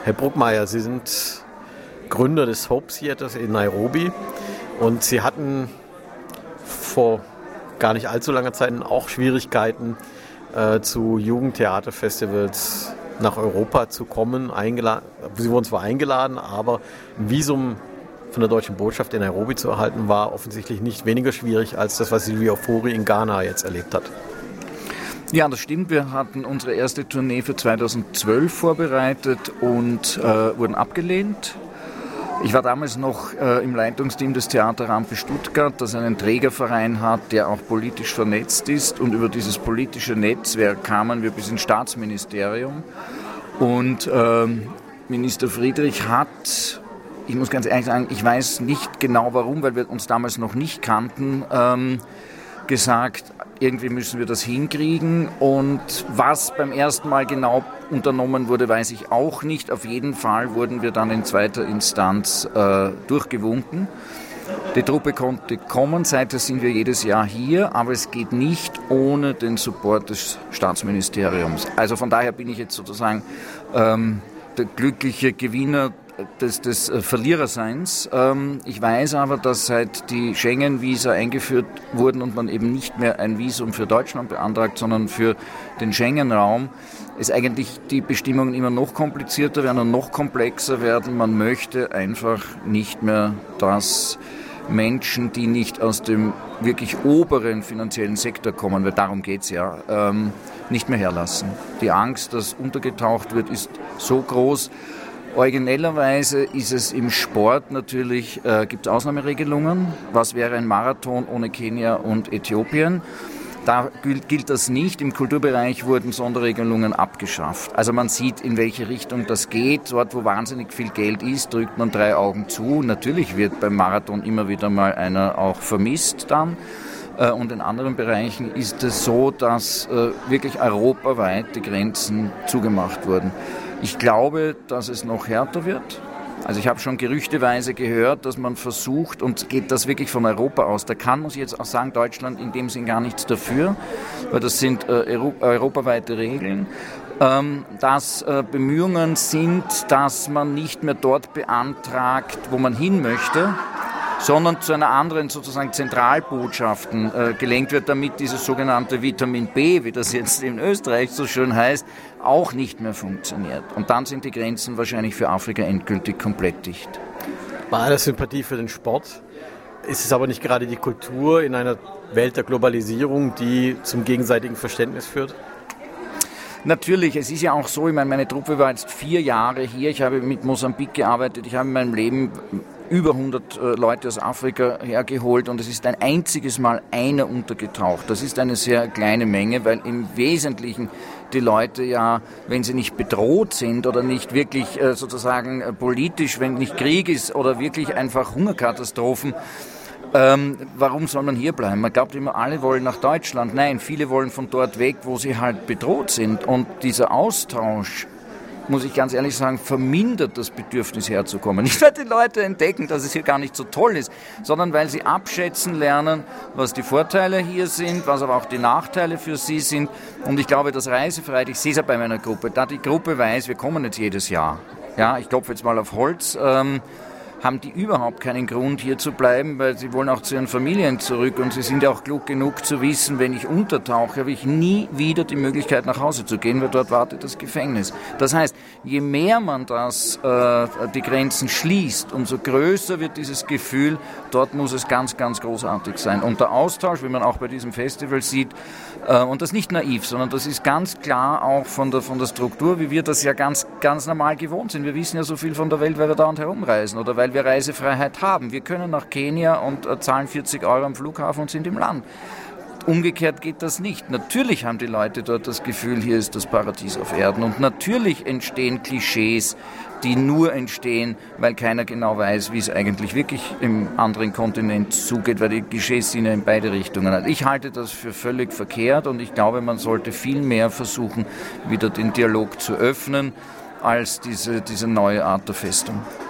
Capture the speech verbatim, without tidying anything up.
Herr Bruckmeier, Sie sind Gründer des Hope Theaters in Nairobi und Sie hatten vor gar nicht allzu langer Zeit auch Schwierigkeiten, äh, zu Jugendtheaterfestivals nach Europa zu kommen. Eingeladen, Sie wurden zwar eingeladen, aber ein Visum von der Deutschen Botschaft in Nairobi zu erhalten, war offensichtlich nicht weniger schwierig als das, was Silvio Fori in Ghana jetzt erlebt hat. Ja, das stimmt. Wir hatten unsere erste Tournee für zweitausendzwölf vorbereitet und äh, wurden abgelehnt. Ich war damals noch äh, im Leitungsteam des Theater Rampe Stuttgart, das einen Trägerverein hat, der auch politisch vernetzt ist. Und über dieses politische Netzwerk kamen wir bis ins Staatsministerium. Und äh, Minister Friedrich hat, ich muss ganz ehrlich sagen, ich weiß nicht genau warum, weil wir uns damals noch nicht kannten, ähm, gesagt, irgendwie müssen wir das hinkriegen, und was beim ersten Mal genau unternommen wurde, weiß ich auch nicht. Auf jeden Fall wurden wir dann in zweiter Instanz äh, durchgewunken. Die Truppe konnte kommen, seither sind wir jedes Jahr hier, aber es geht nicht ohne den Support des Staatsministeriums. Also von daher bin ich jetzt sozusagen ähm, der glückliche Gewinner des, des Verliererseins. Ich weiß aber, dass seit die Schengen-Visa eingeführt wurden und man eben nicht mehr ein Visum für Deutschland beantragt, sondern für den Schengen-Raum, es eigentlich die Bestimmungen immer noch komplizierter werden und noch komplexer werden. Man möchte einfach nicht mehr, dass Menschen, die nicht aus dem wirklich oberen finanziellen Sektor kommen, weil darum geht es ja, ähm, nicht mehr herlassen. Die Angst, dass untergetaucht wird, ist so groß. Originellerweise ist es im Sport natürlich, äh, gibt es Ausnahmeregelungen. Was wäre ein Marathon ohne Kenia und Äthiopien? Da gilt, gilt das nicht. Im Kulturbereich wurden Sonderregelungen abgeschafft. Also man sieht, in welche Richtung das geht. Dort, wo wahnsinnig viel Geld ist, drückt man drei Augen zu. Natürlich wird beim Marathon immer wieder mal einer auch vermisst dann. Und in anderen Bereichen ist es so, dass äh, wirklich europaweit die Grenzen zugemacht wurden. Ich glaube, dass es noch härter wird. Also ich habe schon gerüchteweise gehört, dass man versucht, und geht das wirklich von Europa aus, da kann, muss ich jetzt auch sagen, Deutschland in dem Sinn gar nichts dafür, weil das sind äh, europaweite Regeln, ähm, dass äh, Bemühungen sind, dass man nicht mehr dort beantragt, wo man hin möchte, sondern zu einer anderen sozusagen Zentralbotschaften äh, gelenkt wird, damit dieses sogenannte Vitamin B, wie das jetzt in Österreich so schön heißt, auch nicht mehr funktioniert. Und dann sind die Grenzen wahrscheinlich für Afrika endgültig komplett dicht. Bei aller Sympathie für den Sport ist es aber nicht gerade die Kultur in einer Welt der Globalisierung, die zum gegenseitigen Verständnis führt? Natürlich, es ist ja auch so, ich meine, meine Truppe war jetzt vier Jahre hier, ich habe mit Mosambik gearbeitet, ich habe in meinem Leben über hundert äh, Leute aus Afrika hergeholt und es ist ein einziges Mal einer untergetaucht. Das ist eine sehr kleine Menge, weil im Wesentlichen die Leute ja, wenn sie nicht bedroht sind oder nicht wirklich äh, sozusagen äh, politisch, wenn nicht Krieg ist oder wirklich einfach Hungerkatastrophen, Ähm, warum soll man hier bleiben? Man glaubt immer, alle wollen nach Deutschland. Nein, viele wollen von dort weg, wo sie halt bedroht sind. Und dieser Austausch, muss ich ganz ehrlich sagen, vermindert das Bedürfnis herzukommen. Nicht, weil die Leute entdecken, dass es hier gar nicht so toll ist, sondern weil sie abschätzen lernen, was die Vorteile hier sind, was aber auch die Nachteile für sie sind. Und ich glaube, das Reisefreiheit, ich sehe es ja bei meiner Gruppe, da die Gruppe weiß, wir kommen jetzt jedes Jahr. Ja, ich klopfe jetzt mal auf Holz. Ähm, haben die überhaupt keinen Grund, hier zu bleiben, weil sie wollen auch zu ihren Familien zurück und sie sind ja auch klug genug zu wissen, wenn ich untertauche, habe ich nie wieder die Möglichkeit, nach Hause zu gehen, weil dort wartet das Gefängnis. Das heißt, je mehr man das, äh, die Grenzen schließt, umso größer wird dieses Gefühl, dort muss es ganz, ganz großartig sein. Und der Austausch, wie man auch bei diesem Festival sieht, äh, und das nicht naiv, sondern das ist ganz klar auch von der, von der Struktur, wie wir das ja ganz, ganz normal gewohnt sind. Wir wissen ja so viel von der Welt, weil wir dauernd herumreisen oder weil wir Reisefreiheit haben. Wir können nach Kenia und äh, zahlen vierzig Euro am Flughafen und sind im Land. Umgekehrt geht das nicht. Natürlich haben die Leute dort das Gefühl, hier ist das Paradies auf Erden. Und natürlich entstehen Klischees, die nur entstehen, weil keiner genau weiß, wie es eigentlich wirklich im anderen Kontinent zugeht, weil die Klischees sind ja in beide Richtungen. Also ich halte das für völlig verkehrt und ich glaube, man sollte viel mehr versuchen, wieder den Dialog zu öffnen, als diese, diese neue Art der Festung.